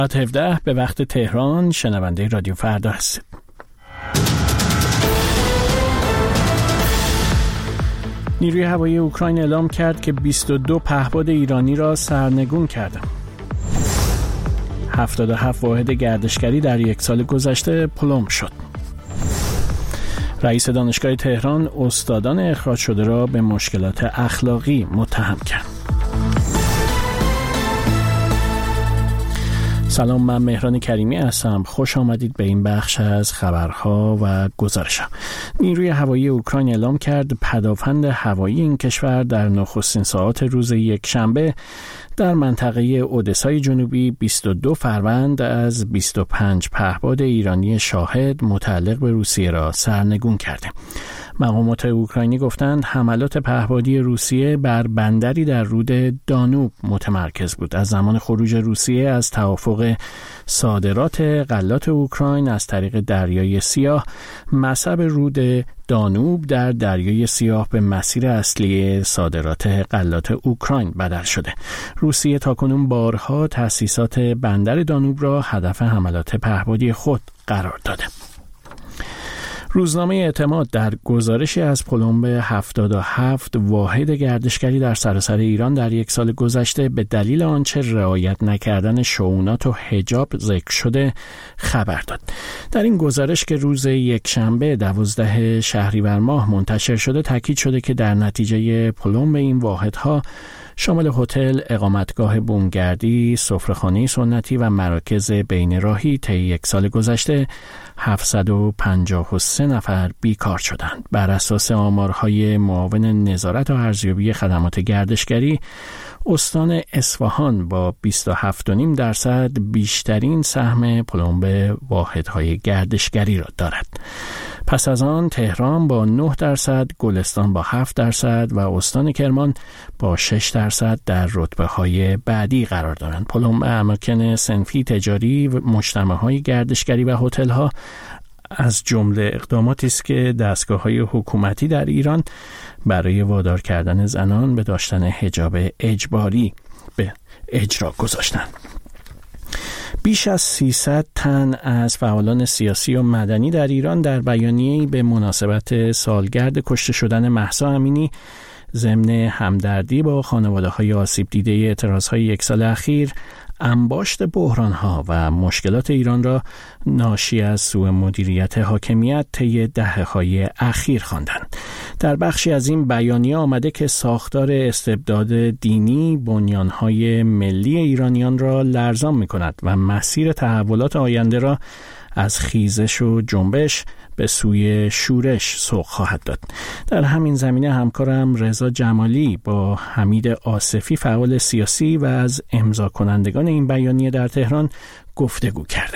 ساعت 17 به وقت تهران شنونده رادیو فردا هستید. نیروی هوایی اوکراین اعلام کرد که 22 پهپاد ایرانی را سرنگون کرده. 77 واحد گردشگری در یک سال گذشته پلم شد. رئیس دانشگاه تهران استادان اخراج شده را به مشکلات اخلاقی متهم کرد. سلام، من مهران کریمی هستم. خوش آمدید به این بخش از خبرها و گزارش‌ها. نیروی هوایی اوکراین اعلام کرد پدافند هوایی این کشور در نخستین ساعات روز یکشنبه در منطقه اودسای جنوبی 22 فروند از 25 پهپاد ایرانی شاهد متعلق به روسیه را سرنگون کرده. مقامات اوکراینی گفتند حملات پهپادی روسیه بر بندری در رود دانوب متمرکز بود. از زمان خروج روسیه از توافق صادرات غلات اوکراین از طریق دریای سیاه، مصب رود دانوب در دریای سیاه به مسیر اصلی صادرات غلات اوکراین بدل شده. روسیه تاکنون بارها تأسیسات بندر دانوب را هدف حملات پهپادی خود قرار داده. روزنامه اعتماد در گزارشی از پلم 77 واحد گردشگری در سراسر ایران در یک سال گذشته به دلیل آنچه رعایت نکردن شؤونات و حجاب ذکر شده خبر داد. در این گزارش که روز یکشنبه 12 شهریور ماه منتشر شده تاکید شده که در نتیجه پلم این واحدها شامل هتل، اقامتگاه بومگردی، سفره‌خانه سنتی و مراکز بین راهی طی یک سال گذشته 753 نفر بیکار شدند. بر اساس آمارهای معاون نظارت و ارزیابی خدمات گردشگری، استان اصفهان با 27.5% بیشترین سهم پلم واحدهای گردشگری را دارد. پس از آن تهران با 9%، گلستان با 7% و استان کرمان با 6% در رتبه‌های بعدی قرار دارند. پلم اماکن صنفی تجاری و مجتمع‌های گردشگری و هتل‌ها از جمله اقداماتی است که دستگاه‌های حکومتی در ایران برای وادار کردن زنان به داشتن حجاب اجباری به اجرا گذاشتند. بیش از 300 تن از فعالان سیاسی و مدنی در ایران در بیانیه‌ای به مناسبت سالگرد کشته شدن مهسا امینی ضمن همدردی با خانواده‌های آسیب دیده اعتراض‌های یک سال اخیر انباشت بحران‌ها و مشکلات ایران را ناشی از سوء مدیریت حاکمیت طی دهه‌های اخیر خواندند. در بخشی از این بیانیه آمده که ساختار استبداد دینی بنیان‌های ملی ایرانیان را لرزان می‌کند و مسیر تحولات آینده را از خیزش و جنبش به سوی شورش سوق خواهد داد. در همین زمینه همکارم رضا جمالی با حمید آصفی فعال سیاسی و از امضا کنندگان این بیانیه در تهران گفتگو کرده.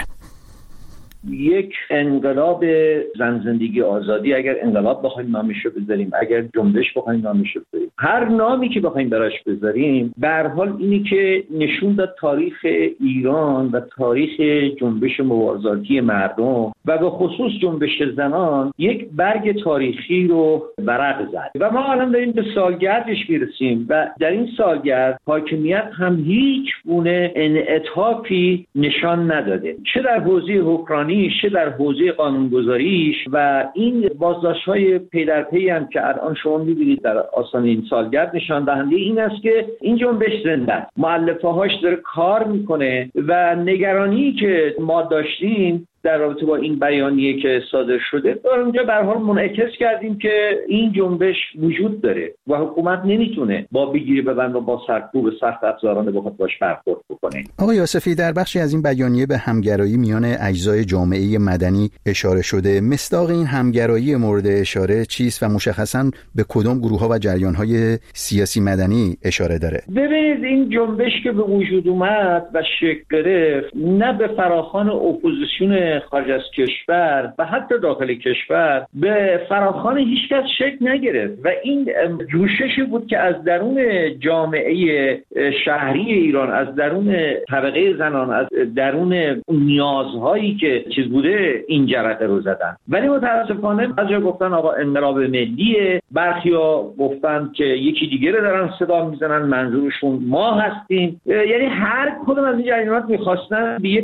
یک انقلاب زن زندگی آزادی، اگر انقلاب بخوایم نامش رو بذاریم، اگر جنبش بخوایم نامش رو بذاریم، هر نامی که بخوایم براش بذاریم، به هر حال اینی که نشون داد تاریخ ایران و تاریخ جنبش مبارزاتی مردم و به خصوص جنبش زنان یک برگ تاریخی رو ورق زد و ما الان داریم به سالگردش میرسیم و در این سالگرد حاکمیت هم هیچ گونه انعطافی نشان نداده، چه در حوزه حکمرانی چه در حوزه قانونگذاریش. و این بازداشت‌های پی در پی هم که الان شما می‌بینید در آستانه این سالگرد نشان دهنده این است که این جنبش زنده است، مؤلفه‌هاش داره کار میکنه و نگرانی که ما داشتیم در رابطه با این بیانیه که صادر شده اونجا به هر حال منعکس کردیم که این جنبش وجود داره و حکومت نمیتونه با بگیری ببند و با سرکوب سخت افزارانه بخواد باش برخورد بکنه. آقای آصفی، در بخشی از این بیانیه به همگرایی میان اجزای جامعه مدنی اشاره شده. مصداق این همگرایی مورد اشاره چیست و مشخصاً به کدام گروه‌ها و جریان‌های سیاسی مدنی اشاره داره؟ ببینید، این جنبش که به وجود اومد و شکل گرفت نه به فراخوان اپوزیسیون خارج از کشور و حتی داخل کشور به فراخوان هیچ کس شکل نگرفت و این جوششی بود که از درون جامعه شهری ایران، از درون طبقه زنان، از درون نیازهایی که چیز بوده این جرقه رو زدن. ولی متاسفانه بعضیا گفتن آقا انقلاب ملیه، برخیا گفتن که یکی دیگه رو دارن صدا میزنن، منظورشون ما هستیم. یعنی هر کدوم از این جریانات میخواستن به یک